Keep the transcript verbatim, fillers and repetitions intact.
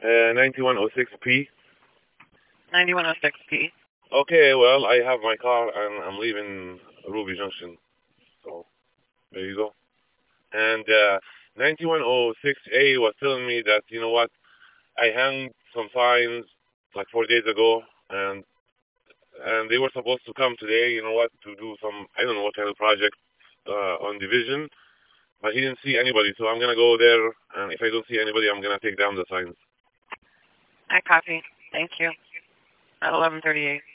Uh, ninety-one oh six P. ninety-one oh six P. Okay, well, I have my car and I'm leaving Ruby Junction. So, there you go. And uh, ninety-one oh six A was telling me that, you know what, I hung some signs like four days ago, and and they were supposed to come today, you know what, to do some, I don't know what kind of project uh, on Division, but he didn't see anybody, so I'm going to go there, and if I don't see anybody, I'm going to take down the signs. I copy. Thank you. At eleven thirty-eight.